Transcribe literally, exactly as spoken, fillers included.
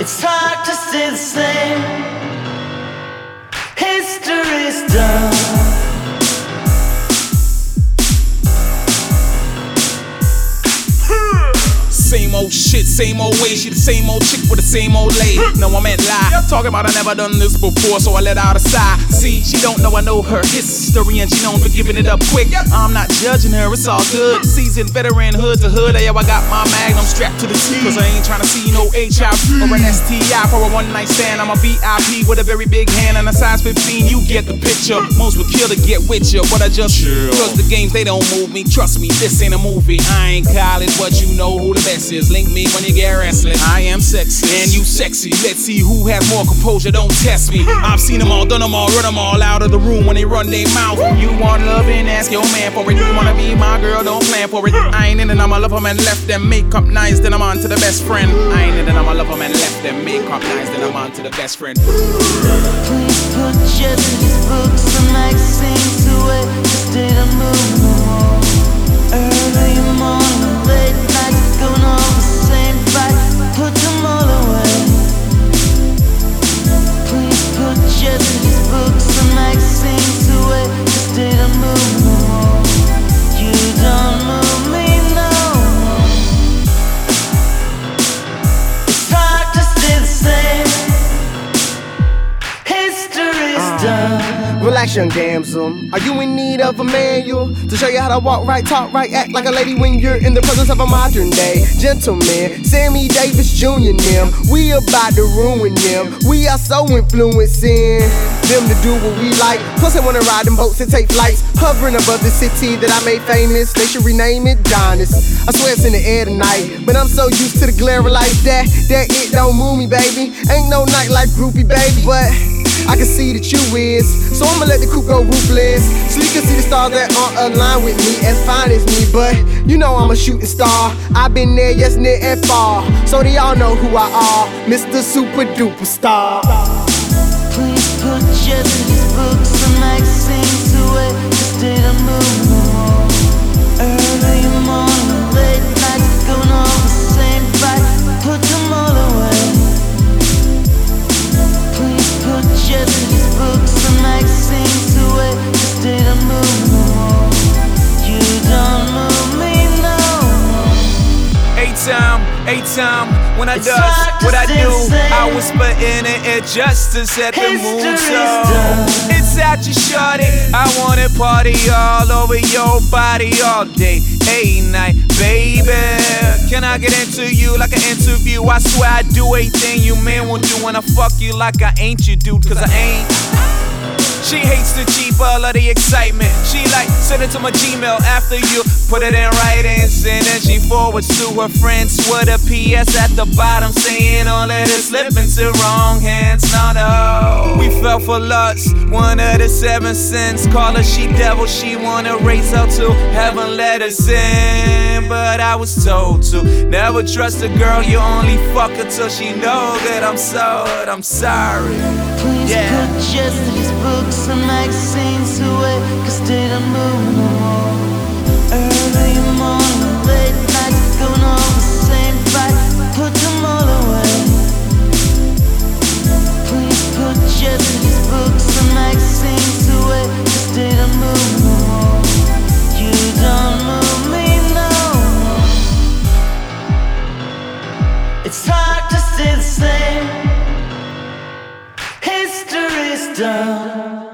It's hard to stay the same. History's done. Same old shit, same old way. She the same old chick with the same old lay. No, I meant lie. Talking about I never done this before, so I let out a sigh. See, she don't know I know her history, and she known for giving it up quick. I'm not judging her, it's all good. Seasoned veteran, hood to hood. Hey, yo, I got my magnum strapped to the T, cause I ain't trying to see no H I V or an S T I for a one night stand. I'm a V I P with a very big hand and a size fifteen. You get the picture. Most would kill to get with you, but I just chill. Cause the games, they don't move me. Trust me, this ain't a movie. I ain't college, but you know who the best is. Link me when you get restless. I am sexy and you sexy. Let's see who has more composure. Don't test me. I've seen them all, done them all, run them all out of the room when they run their mouth. You want love and ask your man for it. You wanna be my girl, don't plan for it. I ain't in it, I'ma love them and left them. Make up nice, then I'm on to the best friend. I ain't in it, I'ma love them and left them. Make up nice, then I'm on to the best friend. Please put Jesse's books and magazines away. Instead of moving early morning, late nights, going on the same fight. Put them all away. Please put Jesse's books and magazines away. Instead of moving, you don't move me no more. It's hard to stay the same. History's done. Relax, young damsel. Are you in need of a manual to show you how to walk right, talk right, act like a lady when you're in the presence of a modern day gentleman? Sammy Davis Junior them, we about to ruin them. We are so influencing them to do what we like. Plus, they wanna ride them boats and take flights, hovering above the city that I made famous. They should rename it Donis. I swear it's in the air tonight, but I'm so used to the glare of life that that it don't move me, baby. Ain't no nightlife groupie, baby, but I can see that you is, so I'ma let the coupe go roofless, so you can see the stars that aren't aligned with me as fine as me. But you know I'm a shooting star. I've been there, yes, near and far, so they all know who I are, Mister Super Duper Star. Please put Jesse's books and magazines away. Instead of moving early morning, late nights, going on the same fight. Put them all away. Please put Jesse's books and magazines away. Instead of moving, you don't move me no more. A-time, A-time, when I It's does hard to what I stay do, the same. I whisper in the air just to set the mood. History's So done. it's out you shorty. I wanna party all over your body all day, a night, baby. Can I get into you like an interview? I swear I do anything you men won't do when I fuck you like I ain't you, dude, cause I ain't. She hates the cheap, all of the excitement. She like, send it to my Gmail after you put it in writing. And then she forwards to her friends with a P S at the bottom saying don't let it slip into wrong hands, no, no. We fell for lust, one of the seven sins. Call her she devil, she wanna raise her to heaven, let her sin. But I was told to never trust a girl, you only fuck her till she know that I'm sold. I'm sorry. Please Yeah. put Jesse's books and magazines away. Cause they don't move no more. Early morning, late nights, going on the same fight. Put them all away. Please put Jesse's books and magazines away. Cause they don't move no more. You don't move me no more. It's hard to stay the same. History's done.